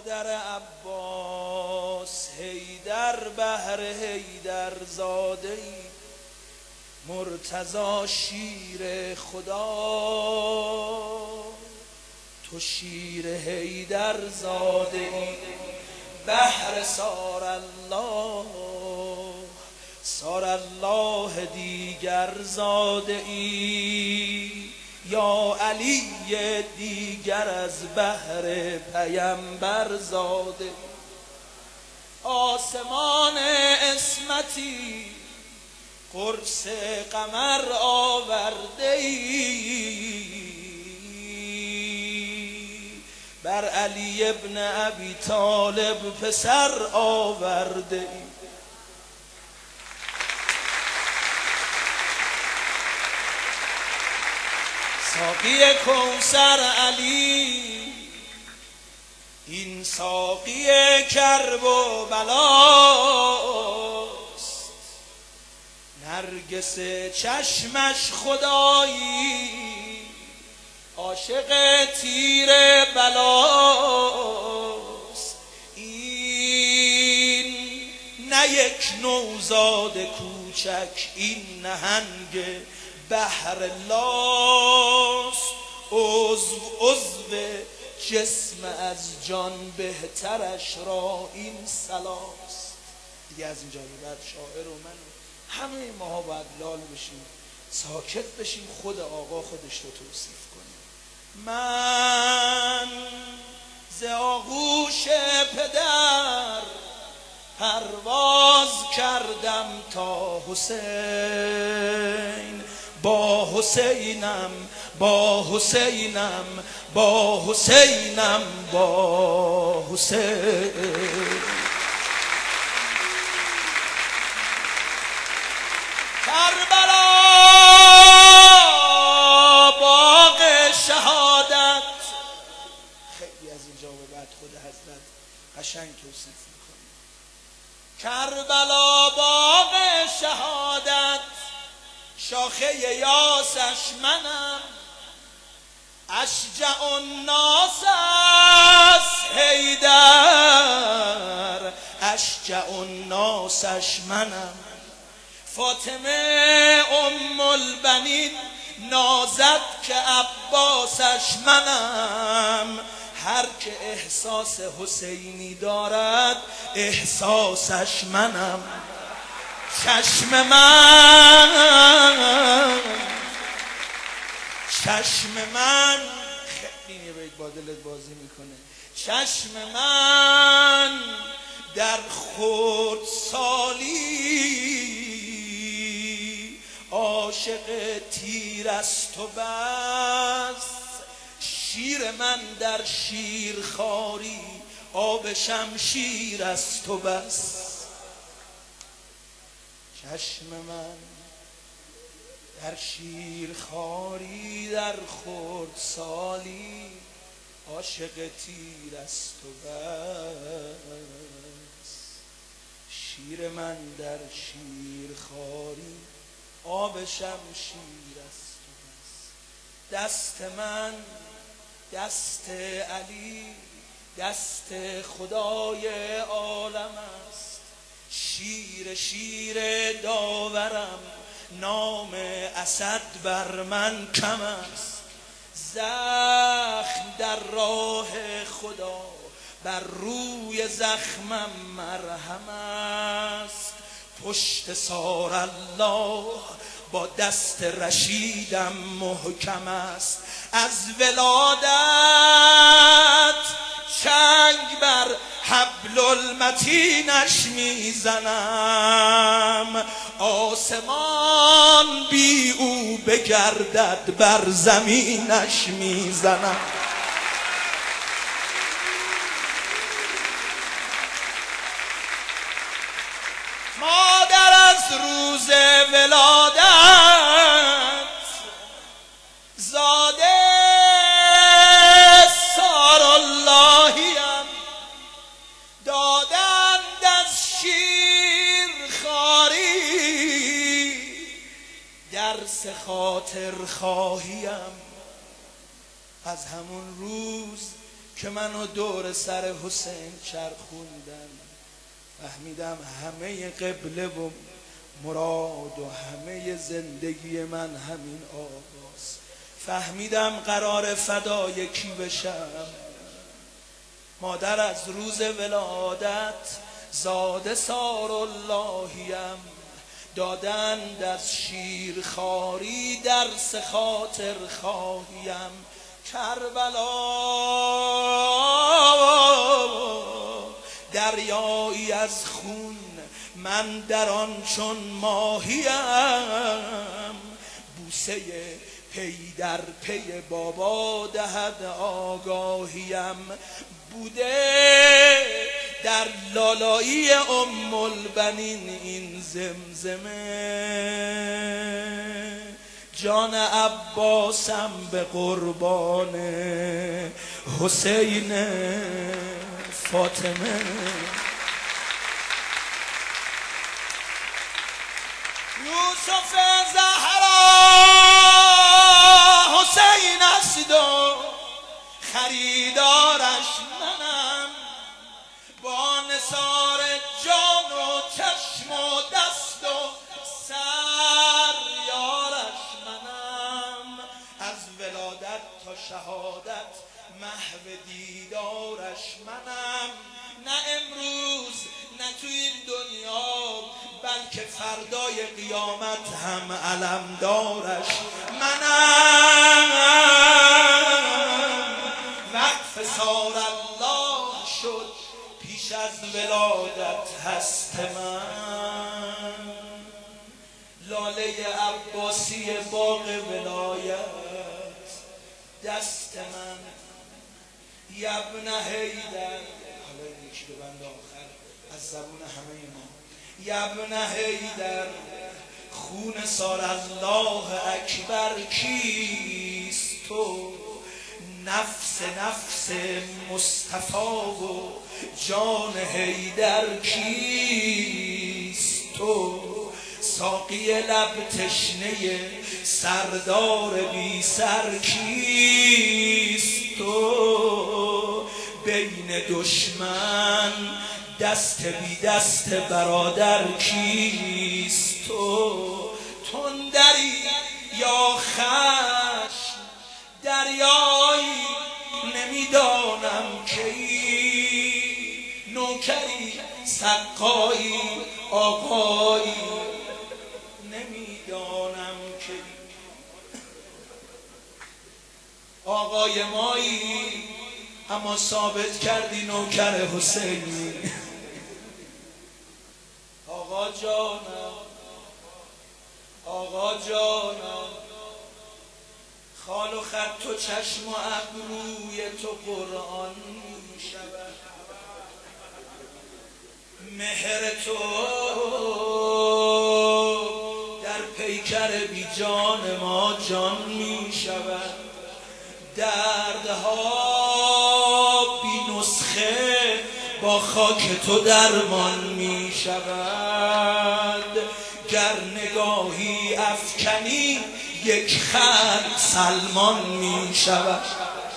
مادر عباس حیدر بهر حیدر زاده ای، مرتضی شیر خدا، تو شیر حیدر زاده ای، بهر سار الله دیگر زاده ای، یا علی دیگر از بهر پیمبر زاده ای. آسمان عصمتی قرص قمر آورده ای، بر علی ابن ابی طالب پسر آورده ای. ساقی کوثر علی، این ساقی کرب و بلاست، نرگس چشمش خدایی، عاشق تیر بلاست. این نه یک نوزاد کوچک، این نهنگ بحر لاست، عضو جسم از جان بهترش را این سلاست. دیگه از اینجا به بعد شاعر و من همه ما باید لال بشیم، ساکت بشیم، خود آقا خودش رو توصیف کنه. من ز آغوش پدر پرواز کردم تا حسین، با حسینم با حسینم با حسینم با حسین. کربلا باغ شهادت، خیلی از اینجا به بعد خود حضرت قشنگ توصیف میکنه. کربلا باغ شهادت، شاخه یاسش منم، اشجع الناس از حیدر، اشجع الناسش منم. فاطمه ام البنین نازد که عباسش منم، هر که احساس حسینی دارد احساسش منم. چشم من خیلی نیبید با دلت بازی میکنه. چشم من در خردسالی عاشق تیر است و بس، شیر من در شیرخواری آب شمشیر است و بس. چشم من در شیرخواری در خردسالی عاشق تیر است و بس، شیر من در شیرخواری آب شمشیر است و بس. دست من دست علی، دست خدای عالم است، شیر داورم، نام اسد بر من کم است. زخم در راه خدا، بر روی زخمم مرهم است. پشت سار الله با دست رشیدم محکم است. از ولادت چنگ بر حبل المتینش میزنم، آسمان بی او بگردد بر زمینش میزنم. مادر از روز ولادت زاده سار اللهیم، دادند از شیر خاری، درس خاطر خواهیم. از همون روز که منو دور سر حسین چرخوندن، فهمیدم همه قبله و مراد و همه زندگی من همین آقاست. فهمیدم قرار فدای کی بشم. مادر از روز ولادت زاده ساراللهیم، دادند از شیرخواری درس خاطر خواهیم. کربلا دریایی از خون، من در آن چون ماهیم. بوسه پی در پی بابا دهد آگاهیم. بوده در لالایی ام البنین این زمزمه، جان عباسم به قربان حسین فاطمه. یوسف زهرا حسین است و خریدارش منم، با نثار جان و چشم و دست و سر یارش منم. از ولادت تا شهادت محو دیدارش منم. نه امروز نه تو این دنیا بلکه فردای قیامت هم علمدارش منم. وقف سارالله شد پیش از ولادت هست من. لاله عباسی باغ ولایت دست من. یبن حیدر، حالا این یکی به بند آخر از زبون همه ما. یبن حیدر خون سارالله اکبر کیست تو؟ نفس مصطفی و جان حیدر کیست تو؟ ساقی لب تشنه سردار بی سر کیست تو؟ بین دشمن دست بی دست برادر کیست تو؟ تندری یا خشم دریایی نمیدانم کی، نوکری سقایی آقایی نمیدانم کی. آقای مایی اما ثابت کردی نوکر حسینی. آقا جانم آقا جانم، خال و خط و چشم و ابروی تو قرآن می شود. مهر تو در پیکر بی جان ما جان می شود. دردها بی نسخه با خاک تو درمان می شود. گر نگاهی افکنی یک خط سلمان می شود.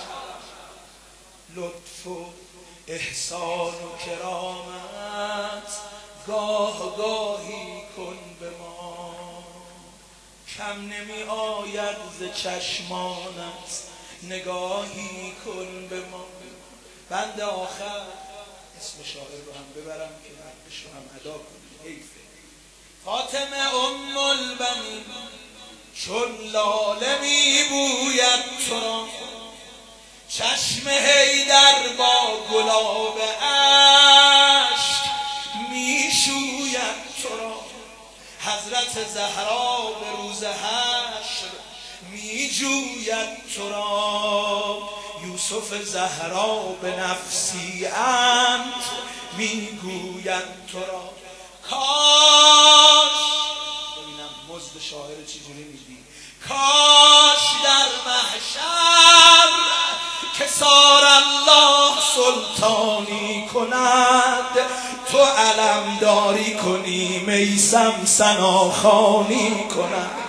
لطف و احسان و کرامت گاه گاهی کن به ما، کم نمی آید ز چشمانت نگاهی کن به ما. بند آخر اسم شاعر رو هم ببرم که حقش رو هم ادا کنیم، حیفه. فاطمه ام البنین چون لاله می بوید تو را، چشم حیدر با گلاب اشک می شوید تو را. حضرت زهرا به روز حشر می جوید تو را. یوسف زهرا به نفسی انت می گوید تو را. کاش، ببینم مزد شاعر چجوری میدی، کاش در محشر که سارالله سلطانی کند، تو علمداری کنی میثم ثناخوانی کند.